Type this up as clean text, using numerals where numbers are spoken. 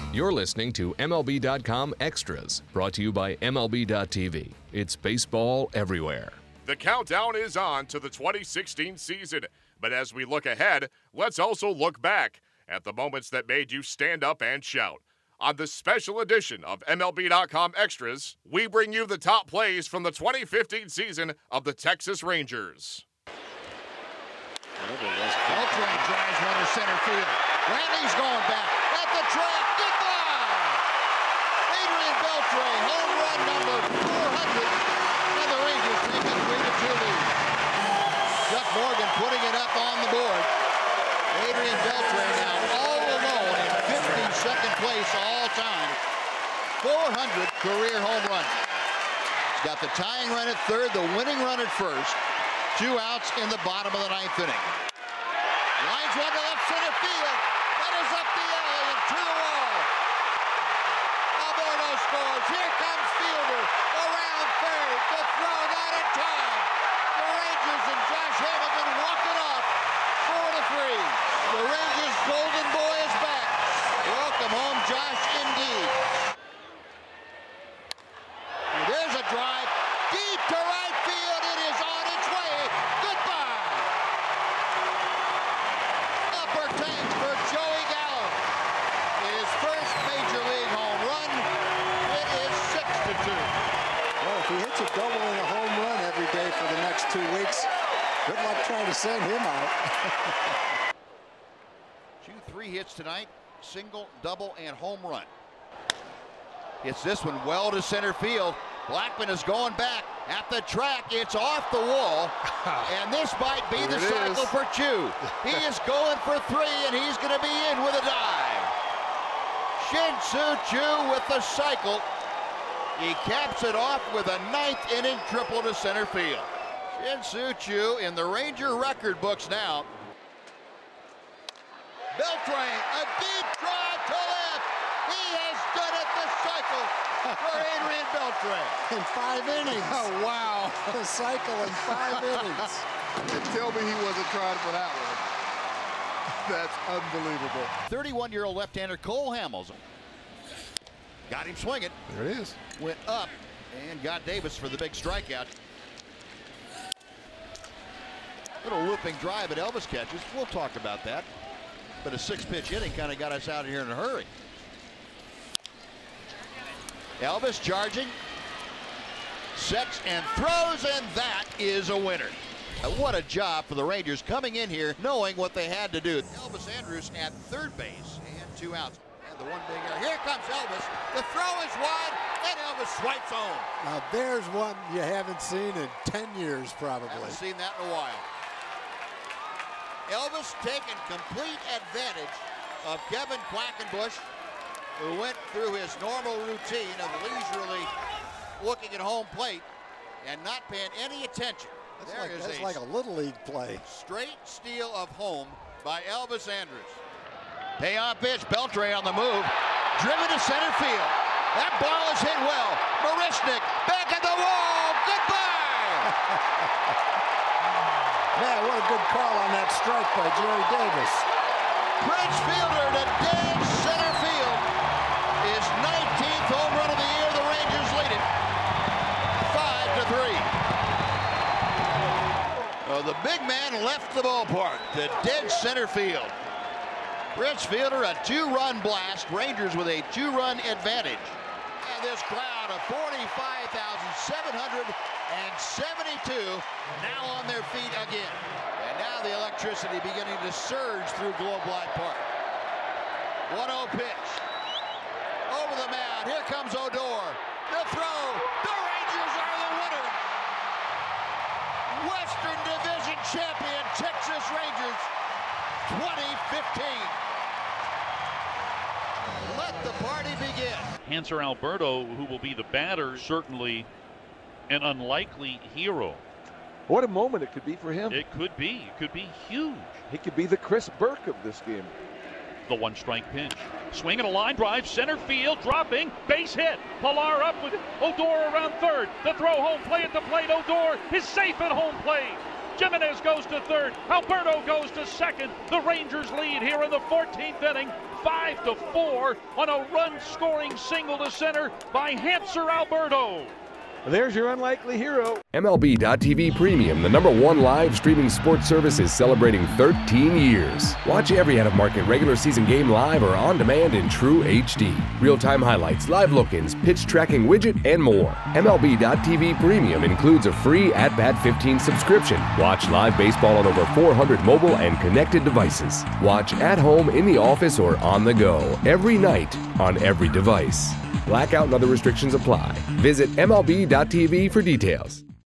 You're listening to MLB.com Extras, brought to you by MLB.tv. It's baseball everywhere. The countdown is on to the 2016 season, but as we look ahead, let's also look back at the moments that made you stand up and shout. On this special edition of MLB.com Extras, we bring you the top plays from the 2015 season of the Texas Rangers. Beltran drives one to center field. Randy's going back at the track. Goodbye! Adrian Beltre, home run number 400, and the Rangers take a 3-2 lead. Chuck Morgan putting it up on the board. Adrian Beltre now all alone in 52nd place all time. 400 career home run. He's got the tying run at third, the winning run at first. 2 outs in the bottom of the 9th inning. Lines one to left center field. That is up the alley and to the wall. Alberto scores. Here comes Fielder around third. The throw not in time. The Rangers and Josh Hamilton walk it off. 4-3. The Rangers golden boy is back. Welcome home, Josh, indeed. And there's a drive deep to right field. It is on its way. Goodbye. Upper tank for Joey Gallo. His first major league home run. It is 6-2. Well, if he hits a double and a home run every day for the next 2 weeks, good luck trying to send him out. 2-3 hits tonight. Single, double, and home run. Hits this one well to center field. Blackman is going back at the track. It's off the wall, and this might be the cycle for Chu. He is going for 3, and he's going to be in with a dive. Shin-Soo Choo with the cycle. He caps it off with a 9th inning triple to center field. Shin-Soo Choo in the Ranger record books now. Beltran, a deep drive to left. He has done it, the cycle for Adrian Beltre. In 5 innings. Oh, wow. The cycle in 5 innings. And tell me he wasn't trying for that one. That's unbelievable. 31-year-old left-hander Cole Hamels. Got him swinging. There it is. Went up and got Davis for the big strikeout. Little looping drive at Elvis catches. We'll talk about that. But a 6-pitch inning kind of got us out of here in a hurry. Elvis charging, sets and throws, and that is a winner. What a job for the Rangers coming in here knowing what they had to do. Elvis Andrus at third base and 2 outs. And the one big error. Here comes Elvis. The throw is wide, and Elvis swipes home. Now there's one you haven't seen in 10 years probably. Haven't seen that in a while. Elvis taking complete advantage of Kevin Quackenbush, who went through his normal routine of leisurely looking at home plate and not paying any attention. That's like a Little League play. Straight steal of home by Elvis Andrus. Payoff pitch, Beltre on the move, driven to center field. That ball is hit well. Marisnik back at the wall. Goodbye. Man, what a good call on that strike by Jerry Davis. Prince Fielder to dead center field. His 19th home run of the year. The Rangers lead it 5-3. The big man left the ballpark to dead center field. Prince Fielder, a 2-run blast. Rangers with a 2-run advantage. And this crowd of 45,772 now on their feet again. And now the electricity beginning to surge through Globe Life Park. 1-0 pitch. Over the mound. Here comes Odor. The throw. The Rangers are the winner. Western Division champion Texas Rangers 2015. Let the party begin. Hanser Alberto, who will be the batter, certainly an unlikely hero. What a moment it could be for him. It could be. It could be huge. He could be the Chris Burke of this game. The 1-strike pitch. Swinging a line drive, center field, dropping, base hit. Pilar up with Odor around third. The throw, home play at the plate. Odor is safe at home plate. Jimenez goes to third. Alberto goes to second. The Rangers lead here in the 14th inning, 5-4 on a run-scoring single to center by Hanser Alberto. There's your unlikely hero. MLB.tv Premium, the #1 live streaming sports service, is celebrating 13 years. Watch every out-of-market regular season game live or on demand in true HD. Real-time highlights, live look-ins, pitch tracking widget, and more. MLB.tv Premium includes a free At-Bat 15 subscription. Watch live baseball on over 400 mobile and connected devices. Watch at home, in the office, or on the go, every night, on every device. Blackout and other restrictions apply. Visit MLB.tv for details.